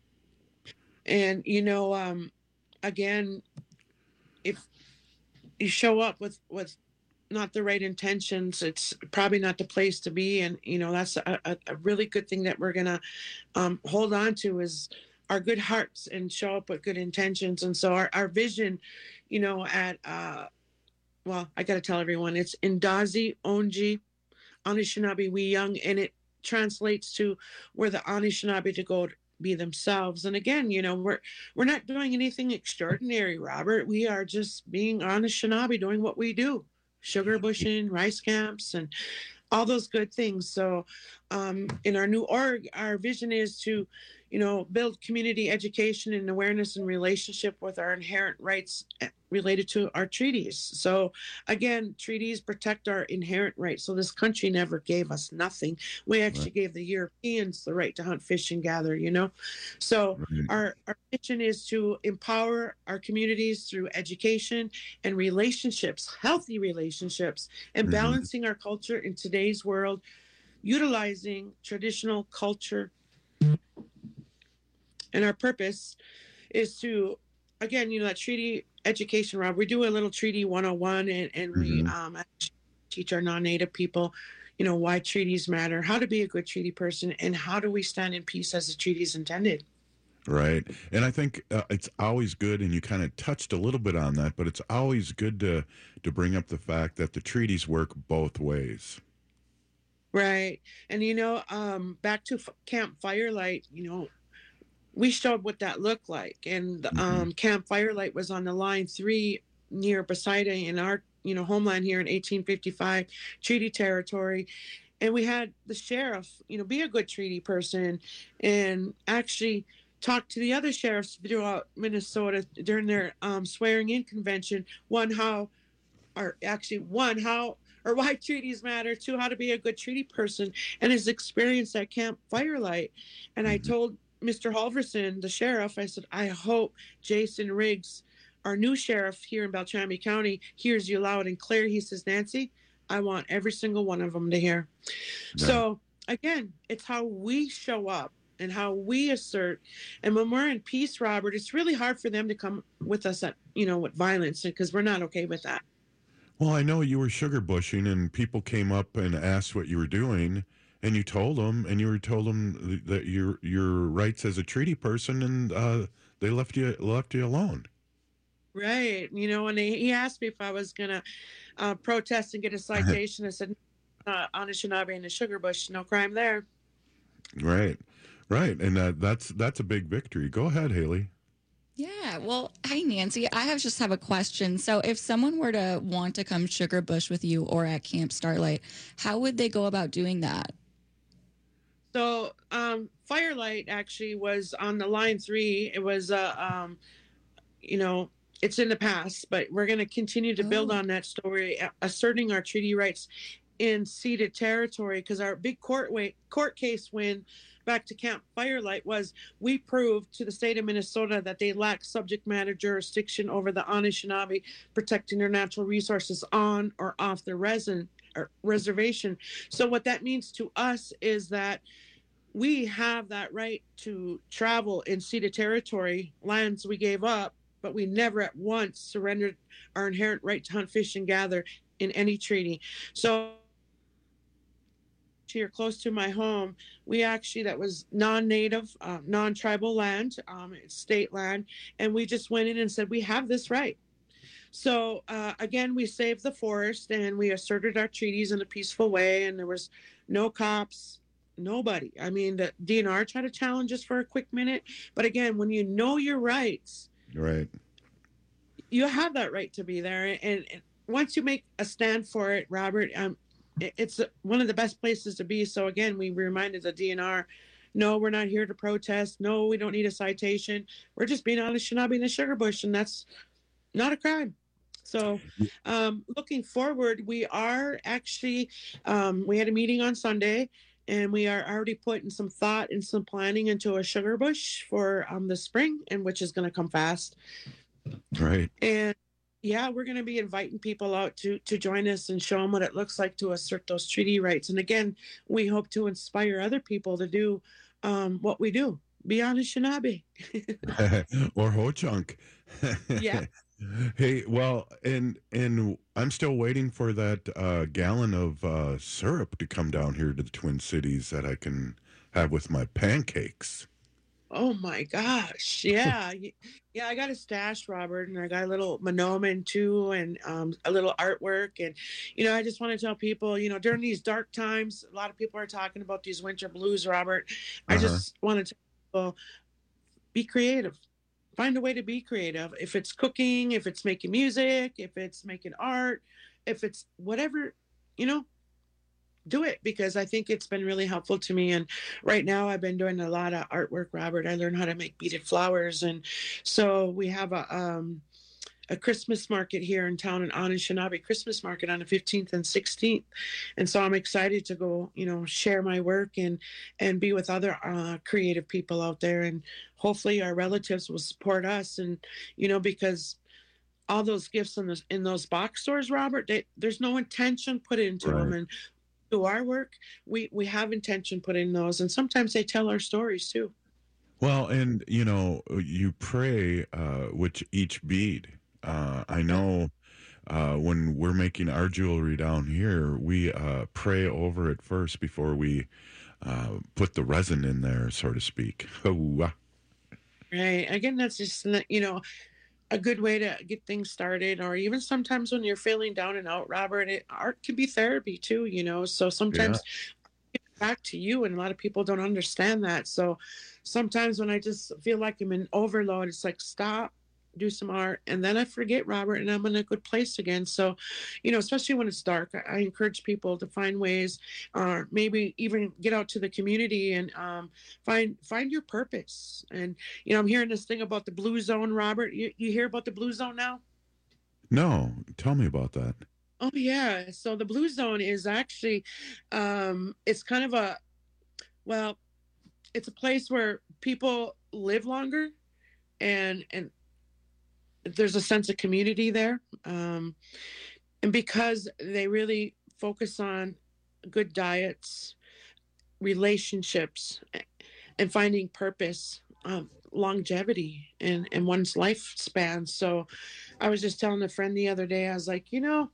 And, you know, um, again, if you show up with, with not the right intentions, it's probably not the place to be. And, you know, that's a, a, a really good thing that we're going to um, hold on to is our good hearts and show up with good intentions. And so our, our vision, you know, at, uh, well, I got to tell everyone, it's Ndazi Onji Anishinaabe We Young, and it translates to where the Anishinaabe to go to be themselves. And again, you know, we're, we're not doing anything extraordinary, Robert. We are just being Anishinaabe, doing what we do, sugar bushing, rice camps, and all those good things. So um, in our new org, our vision is to, you know, build community education and awareness and relationship with our inherent rights related to our treaties. So again, treaties protect our inherent rights. So this country never gave us nothing. We actually right. gave the Europeans the right to hunt, fish, and gather, you know? So right. our, our mission is to empower our communities through education and relationships, healthy relationships, and mm-hmm. balancing our culture in today's world, utilizing traditional culture. And our purpose is to, again, you know, that treaty education, Rob, we do a little treaty one oh one, and, and we Mhm. um, teach our non-native people, you know, why treaties matter, how to be a good treaty person, and how do we stand in peace as the treaty is intended. Right. And I think uh, it's always good, and you kind of touched a little bit on that, but it's always good to, to bring up the fact that the treaties work both ways. Right. And, you know, um, back to F- Camp Firelight, you know, we showed what that looked like. And Mm-hmm. um, Camp Firelight was on the line three near Poseida in our, you know, homeland here in eighteen fifty-five, treaty territory. And we had the sheriff, you know, be a good treaty person and actually talk to the other sheriffs throughout Minnesota during their um, swearing in convention. One, how, or actually, one, how, or why treaties matter, two, how to be a good treaty person, and his experience at Camp Firelight. And I told Mister Halverson, the sheriff, I said, I hope Jason Riggs, our new sheriff here in Beltrami County, hears you loud and clear. He says, Nancy, I want every single one of them to hear. Right. So again, it's how we show up and how we assert. And when we're in peace, Robert, it's really hard for them to come with us at, you know, with violence, because we're not okay with that. Well, I know you were sugar bushing, and people came up and asked what you were doing, and you told them, and you were told them that your your rights as a treaty person, and uh, they left you left you alone. Right. You know, and he, he asked me if I was going to uh, protest and get a citation. I said, uh, Anishinaabe and the sugar bush, no crime there. Right, right, and uh, that's that's a big victory. Go ahead, Haley. Yeah, well, hi, Nancy. I have just have a question. So if someone were to want to come sugar bush with you or at Camp Starlight, how would they go about doing that? So um, Firelight actually was on the line three. It was, uh, um, you know, it's in the past, but we're going to continue to build Oh. on that story, a- asserting our treaty rights in ceded territory, because our big court wait, court case win back to Camp Firelight was we proved to the state of Minnesota that they lack subject matter jurisdiction over the Anishinaabe, protecting their natural resources on or off their resin or reservation. So what that means to us is that we have that right to travel in ceded territory, lands we gave up, but we never at once surrendered our inherent right to hunt, fish, and gather in any treaty. So here close to my home, we actually, that was non-native, uh, non-tribal land, um, it's state land, and we just went in and said, we have this right. So uh, again, we saved the forest and we asserted our treaties in a peaceful way, and there was no cops, nobody. I mean, the D N R tried to challenge us for a quick minute, but again, when you know your rights, Right. you have that right to be there. And, and once you make a stand for it, Robert, um, it, it's one of the best places to be. So again, we reminded the D N R, no, we're not here to protest. No, we don't need a citation. We're just being honest, Anishinaabe in the sugar bush, and that's not a crime. So um, looking forward, we are actually, um, we had a meeting on Sunday, and we are already putting some thought and some planning into a sugar bush for um, the spring, and which is going to come fast. Right. And yeah, we're going to be inviting people out to to join us and show them what it looks like to assert those treaty rights. And again, we hope to inspire other people to do um, what we do. Be Anishinaabe. Or Ho-Chunk. Yeah. Hey, well, and and I'm still waiting for that uh, gallon of uh, syrup to come down here to the Twin Cities that I can have with my pancakes. Oh my gosh. Yeah. Y- yeah, I got a stash, Robert, and I got a little monoman too, and um, a little artwork. And, you know, I just want to tell people, you know, during these dark times, a lot of people are talking about these winter blues, Robert. I Uh-huh. just want to tell people, be creative. Find a way to be creative. If it's cooking, if it's making music, if it's making art, if it's whatever, you know, do it, because I think it's been really helpful to me. And right now I've been doing a lot of artwork, Robert. I learned how to make beaded flowers. And so we have a um, a Christmas market here in town, an Anishinaabe Christmas market on the fifteenth and sixteenth. And so I'm excited to go, you know, share my work and and be with other uh, creative people out there. And hopefully our relatives will support us. And, you know, because all those gifts in those, in those box stores, Robert, they, there's no intention put into Right. them. And to our work, we we have intention put in those, and sometimes they tell our stories too. Well, and you know, you pray uh, with each bead. Uh, I know uh, when we're making our jewelry down here, we uh, pray over it first before we uh, put the resin in there, so to speak. Right. Again, that's just, you know, a good way to get things started. Or even sometimes when you're feeling down and out, Robert, it, art can be therapy too, you know. So sometimes Yeah. it's back to you, and a lot of people don't understand that. So sometimes when I just feel like I'm in overload, it's like, stop, do some art, and then I forget, Robert, and I'm in a good place again. So, you know, especially when it's dark, I, I encourage people to find ways, or maybe even get out to the community and um, find find your purpose. And, you know, I'm hearing this thing about the Blue Zone, Robert. You, you hear about the Blue Zone now? No, tell me about that. Oh, yeah. So the Blue Zone is actually, um, it's kind of a, well, it's a place where people live longer, and and there's a sense of community there. Um, and because they really focus on good diets, relationships, and finding purpose, um, longevity in, in one's lifespan. So I was just telling a friend the other day, I was like, you know,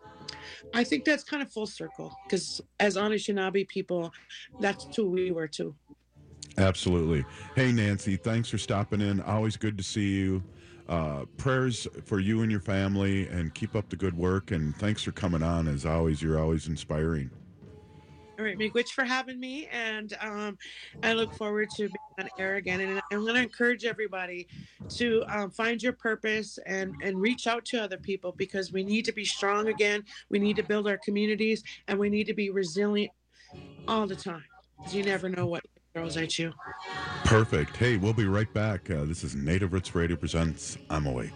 I think that's kind of full circle, because as Anishinaabe people, that's who we were too. Absolutely. Hey, Nancy, thanks for stopping in. Always good to see you. Uh, prayers for you and your family, and keep up the good work. And thanks for coming on. As always, you're always inspiring. All right, Miigwech, for having me, and um, I look forward to being on air again. And I'm going to encourage everybody to um, find your purpose and, and reach out to other people, because we need to be strong again. We need to build our communities, and we need to be resilient all the time, because you never know what throws at you. Perfect. Hey, we'll be right back. Uh, this is Native Roots Radio presents I'm Awake.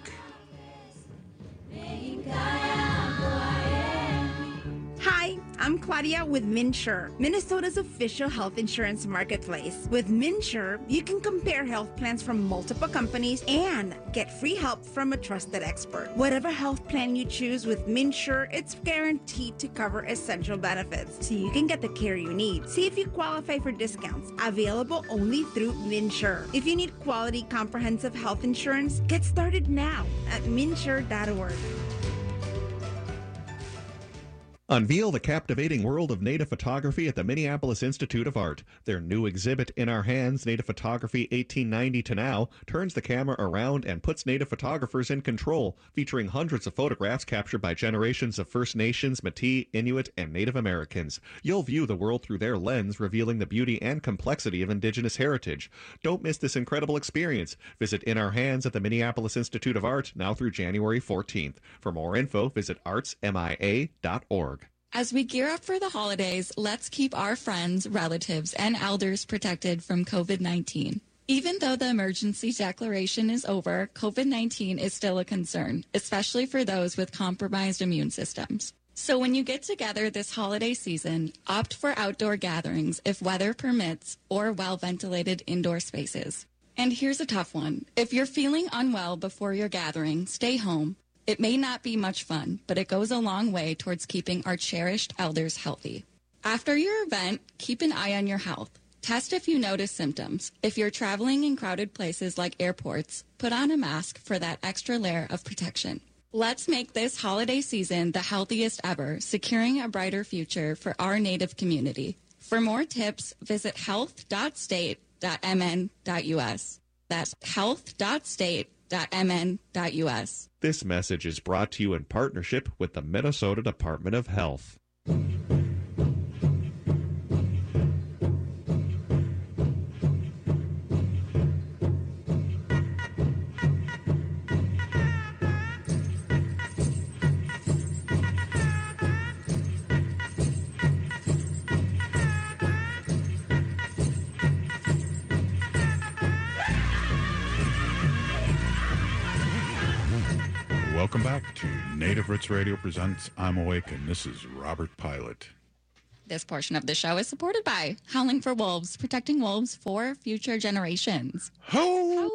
Hi, I'm Claudia with MinSure, Minnesota's official health insurance marketplace. With MinSure, you can compare health plans from multiple companies and get free help from a trusted expert. Whatever health plan you choose with MinSure, it's guaranteed to cover essential benefits, so you can get the care you need. See if you qualify for discounts, available only through MinSure. If you need quality, comprehensive health insurance, get started now at minsure dot org. Unveil the captivating world of native photography at the Minneapolis Institute of Art. Their new exhibit, In Our Hands, Native Photography eighteen ninety to Now, turns the camera around and puts native photographers in control, featuring hundreds of photographs captured by generations of First Nations, Métis, Inuit, and Native Americans. You'll view the world through their lens, revealing the beauty and complexity of Indigenous heritage. Don't miss this incredible experience. Visit In Our Hands at the Minneapolis Institute of Art now through January fourteenth. For more info, visit arts m i a dot org. As we gear up for the holidays, let's keep our friends, relatives, and elders protected from COVID nineteen. Even though the emergency declaration is over, COVID nineteen is still a concern, especially for those with compromised immune systems. So when you get together this holiday season, opt for outdoor gatherings if weather permits, or well-ventilated indoor spaces. And here's a tough one. If you're feeling unwell before your gathering, stay home. It may not be much fun, but it goes a long way towards keeping our cherished elders healthy. After your event, keep an eye on your health. Test if you notice symptoms. If you're traveling in crowded places like airports, put on a mask for that extra layer of protection. Let's make this holiday season the healthiest ever, securing a brighter future for our Native community. For more tips, visit health dot state dot m n dot u s. That's health dot state dot m n dot u s. This message is brought to you in partnership with the Minnesota Department of Health. Welcome back to Native Roots Radio presents I'm Awake, and this is Robert Pilot. This portion of the show is supported by Howling for Wolves, protecting wolves for future generations. Howl!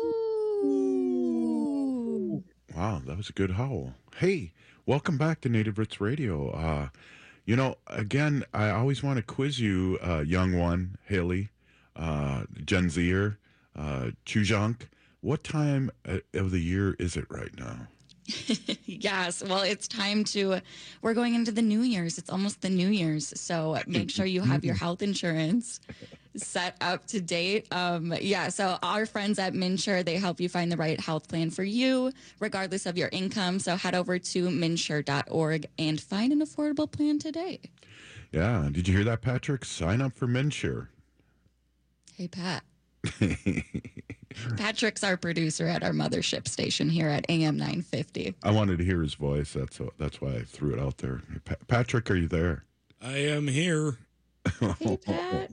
Wow, that was a good howl. Hey, welcome back to Native Roots Radio. Uh, you know, again, I always want to quiz you, uh, young one, Haley, uh, Gen Zer. uh, Chujank. What time of the year is it right now? Yes, well, it's time to, we're going into the New Year's. It's almost the New Year's. So make sure you have your health insurance set up to date. Um, yeah, so our friends at MNsure, they help you find the right health plan for you, regardless of your income. So head over to minsure dot org and find an affordable plan today. Yeah, did you hear that, Patrick? Sign up for MNsure. Hey, Pat. Patrick's our producer at our mothership station here at A M nine fifty. I wanted to hear his voice. That's that's why I threw it out there. Pa- Patrick, are you there? I am here. Hey, Pat.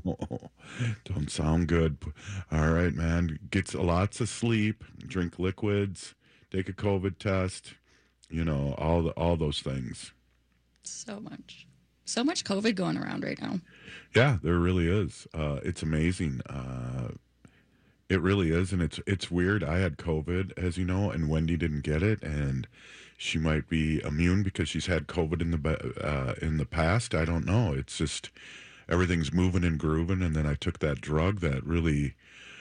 Don't sound good. All right, man. Get lots of sleep. Drink liquids. Take a COVID test. You know, all the, all those things. So much. So much COVID going around right now. Yeah, there really is. Uh, it's amazing. Uh, it really is, and it's it's weird. I had COVID, as you know, and Wendy didn't get it, and she might be immune because she's had COVID in the uh, in the past. I don't know. It's just everything's moving and grooving, and then I took that drug that really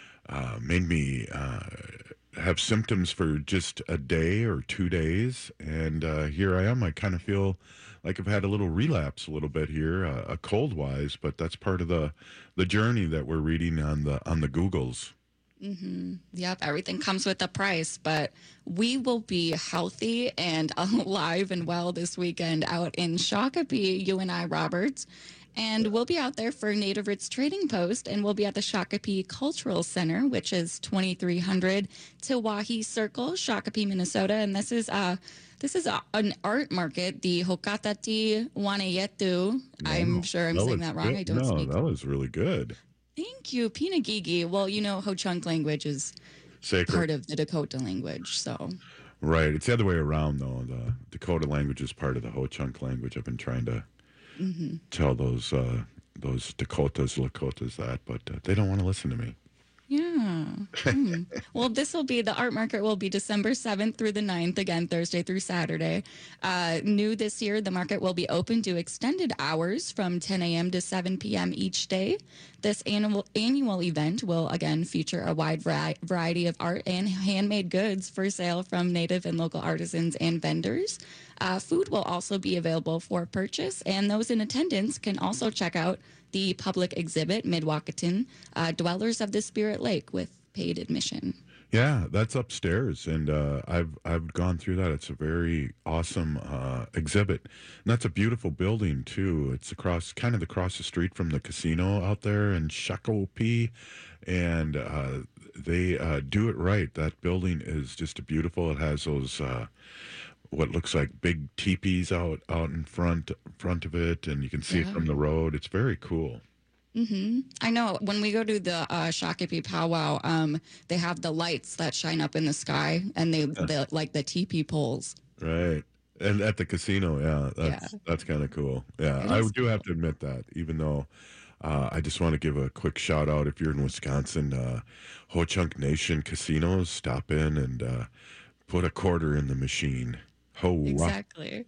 uh, made me uh, have symptoms for just a day or two days, and uh, here I am. I kind of feel like I've had a little relapse a little bit here, uh, a cold wise, but that's part of the the journey that we're reading on the on the Googles. Mm-hmm. Yep, everything comes with a price, but we will be healthy and alive and well this weekend out in Shakopee, you and I, Roberts. And we'll be out there for Native Roots Trading Post, and we'll be at the Shakopee Cultural Center, which is twenty-three hundred Tawahi Circle, Shakopee, Minnesota. And this is uh, this is a, an art market, the Hokatati Waneyetu. No, I'm sure I'm saying that wrong. Good. I don't no, speak. that was really good. Thank you, Pinagigi. Well, you know, Ho-Chunk language is Sacred. part of the Dakota language, so. Right. It's the other way around, though. The Dakota language is part of the Ho-Chunk language. I've been trying to mm-hmm. tell those uh, those Dakotas, Lakotas that, but uh, they don't want to listen to me. Yeah. Hmm. Well, this will be, the art market will be December seventh through the ninth, again, Thursday through Saturday. Uh, new this year, the market will be open to extended hours from ten a.m. to seven p.m. each day. This annual annual event will, again, feature a wide vari- variety of art and handmade goods for sale from Native and local artisans and vendors. Uh, food will also be available for purchase, and those in attendance can also check out the public exhibit, Midwakaton, uh, Dwellers of the Spirit Lake, with paid admission. Yeah, that's upstairs, and uh, I've I've gone through that. It's a very awesome uh, exhibit, and that's a beautiful building too. It's across, kind of across the street from the casino out there in Shakopee, and uh, they uh, do it right. That building is just beautiful. It has those uh, what looks like big teepees out out in front front of it, and you can see yeah. it from the road. It's very cool. Mm-hmm. I know when we go to the uh, Shakopee powwow, um, they have the lights that shine up in the sky, and they, they like the teepee poles. Right, and at the casino, yeah, that's yeah. that's kind of cool. Yeah, I do have to admit that, even though uh, I just want to give a quick shout out. If you're in Wisconsin, uh, Ho-Chunk Nation casinos, stop in and uh, put a quarter in the machine. Ho, exactly.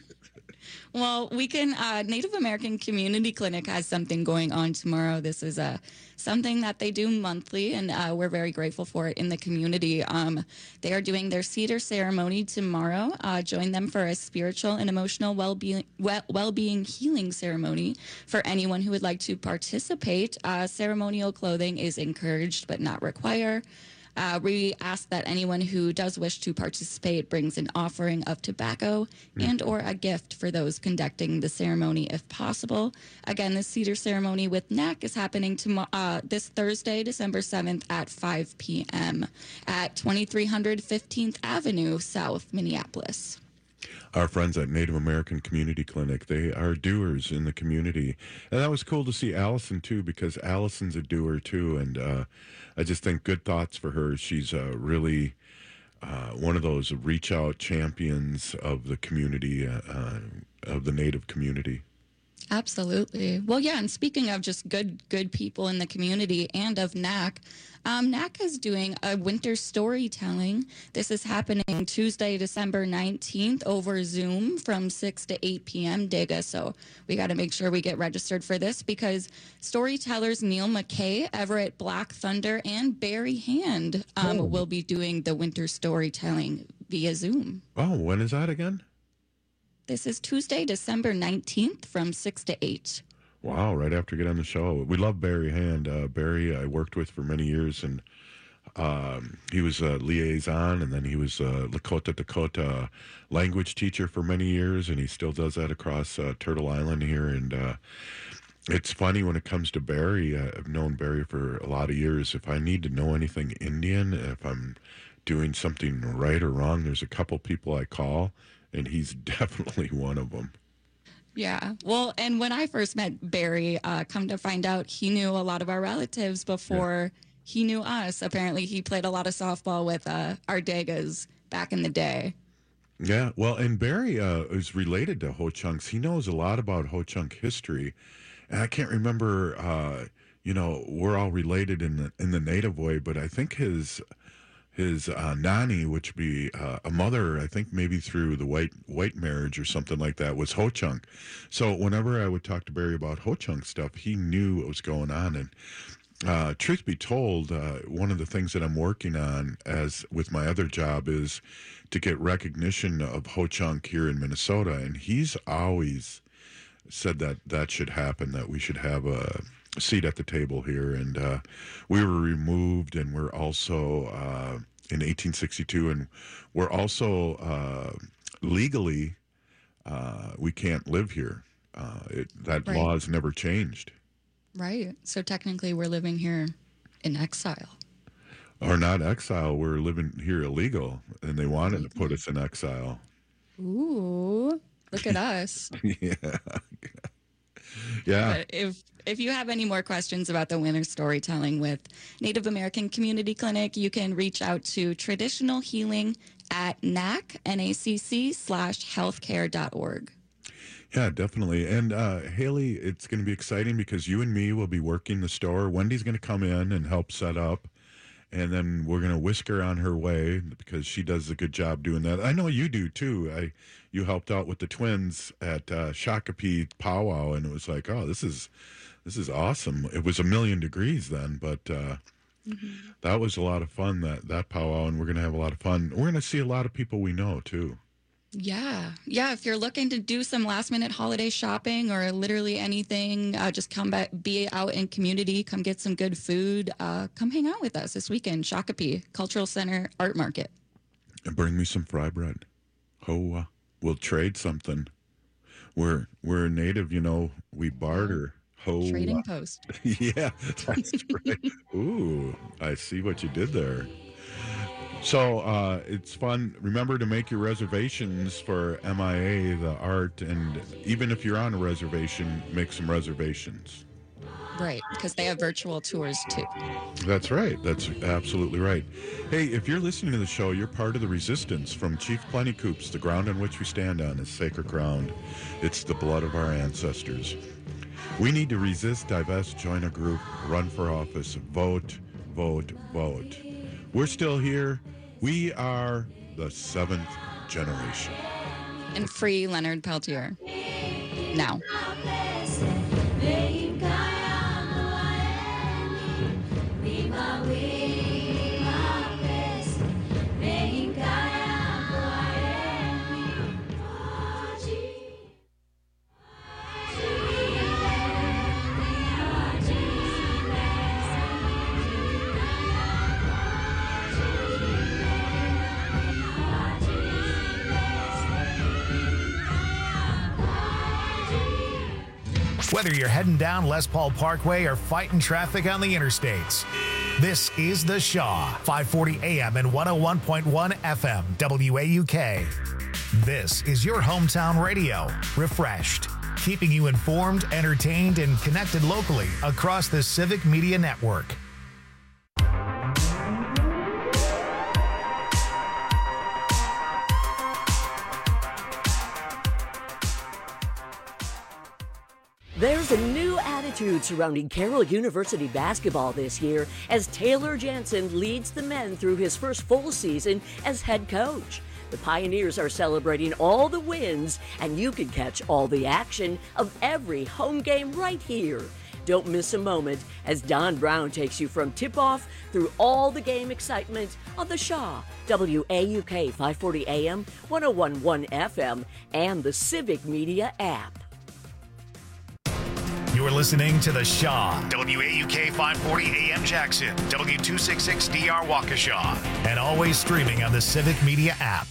Well, we can, uh, Native American Community Clinic has something going on tomorrow. This is uh, something that they do monthly, and uh, we're very grateful for it in the community. Um, they are doing their cedar ceremony tomorrow. Uh, join them for a spiritual and emotional well-being, well-being healing ceremony. For anyone who would like to participate, uh, ceremonial clothing is encouraged but not required. Uh, we ask that anyone who does wish to participate brings an offering of tobacco mm. and or a gift for those conducting the ceremony if possible. Again, the cedar ceremony with N A C is happening tomorrow, uh, this Thursday, December seventh at five p.m. at twenty-three hundred fifteenth Avenue, South Minneapolis. Our friends at Native American Community Clinic, they are doers in the community. And that was cool to see Allison, too, because Allison's a doer, too. And uh, I just think good thoughts for her. She's uh, really uh, one of those reach-out champions of the community, uh, uh, of the Native community. Absolutely. Well, yeah, and speaking of just good good people in the community and of N A C, um, N A C is doing a winter storytelling. This is happening Tuesday, December nineteenth over Zoom from six to eight p.m. Diga. So we got to make sure we get registered for this because storytellers Neil McKay, Everett Black Thunder, and Barry Hand um, Oh. will be doing the winter storytelling via Zoom. Oh, when is that again? This is Tuesday, December nineteenth from six to eight. Wow, right after you get on the show. We love Barry Hand. Uh, Barry I worked with for many years, and um, he was a liaison, and then he was a Lakota Dakota language teacher for many years, and he still does that across uh, Turtle Island here. And uh, it's funny when it comes to Barry. Uh, I've known Barry for a lot of years. If I need to know anything Indian, if I'm doing something right or wrong, there's a couple people I call, and he's definitely one of them. Yeah. Well, and when I first met Barry, uh, come to find out, he knew a lot of our relatives before yeah. he knew us. Apparently, he played a lot of softball with uh, our Degas back in the day. Yeah. Well, and Barry uh, is related to Ho Chunks. He knows a lot about Ho Chunk history. And I can't remember, uh, you know, we're all related in the, in the native way, but I think his... His uh, Nani, which would be uh, a mother, I think maybe through the white white marriage or something like that, was Ho Chunk. So whenever I would talk to Barry about Ho Chunk stuff, he knew what was going on. And uh, truth be told, uh, one of the things that I'm working on as with my other job is to get recognition of Ho Chunk here in Minnesota. And he's always said that that should happen, that we should have a seat at the table here. And uh, we were removed, and we're also uh, in eighteen sixty-two, and we're also uh, legally uh, we can't live here. Uh, it, that Right. law has never changed. Right. So technically, we're living here in exile. Or not exile, we're living here illegal, and they wanted to put us in exile. Ooh, look at us. Yeah. Yeah. But if if you have any more questions about the winter storytelling with Native American Community Clinic, you can reach out to traditional healing at NAC, N A C C slash healthcare dot org. Yeah, definitely. And uh, Haley, it's going to be exciting because you and me will be working the store. Wendy's going to come in and help set up. And then we're going to whisk her on her way because she does a good job doing that. I know you do, too. I You helped out with the twins at uh, Shakopee Powwow, and it was like, oh, this is this is awesome. It was a million degrees then, but uh, mm-hmm. that was a lot of fun, that, that powwow, and we're going to have a lot of fun. We're going to see a lot of people we know, too. Yeah. Yeah. If you're looking to do some last minute holiday shopping or literally anything, uh, just come back, be out in community, come get some good food. Uh, come hang out with us this weekend, Shakopee Cultural Center Art Market. And bring me some fry bread. Oh, uh, we'll trade something. We're we're native, you know, we barter. Ho, Trading uh, post. Yeah, that's right. Ooh, I see what you did there. So uh, it's fun. Remember to make your reservations for M I A, the art, and even if you're on a reservation, make some reservations. Right, because they have virtual tours too. That's right. That's absolutely right. Hey, if you're listening to the show, you're part of the resistance from Chief Plenty Coups. The ground on which we stand on is sacred ground. It's the blood of our ancestors. We need to resist, divest, join a group, run for office, vote, vote, vote. We're still here. We are the seventh generation. And free Leonard Peltier. Now. Whether you're heading down Les Paul Parkway or fighting traffic on the interstates, this is The Shaw, five forty A M and one oh one point one F M, W A U K. This is your hometown radio, refreshed, keeping you informed, entertained, and connected locally across the Civic Media Network. There's a new attitude surrounding Carroll University basketball this year as Taylor Jansen leads the men through his first full season as head coach. The Pioneers are celebrating all the wins, and you can catch all the action of every home game right here. Don't miss a moment as Don Brown takes you from tip-off through all the game excitement on the Shaw, W A U K five forty A M, one oh one point one F M, and the Civic Media app. You're listening to The Shaw, W A U K five forty A M Jackson, W two sixty-six D R Waukesha, and always streaming on the Civic Media app.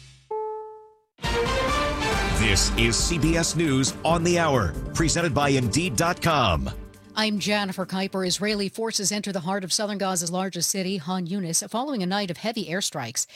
This is C B S News on the Hour, presented by Indeed dot com. I'm Jennifer Kuiper. Israeli forces enter the heart of southern Gaza's largest city, Han Yunis, following a night of heavy airstrikes.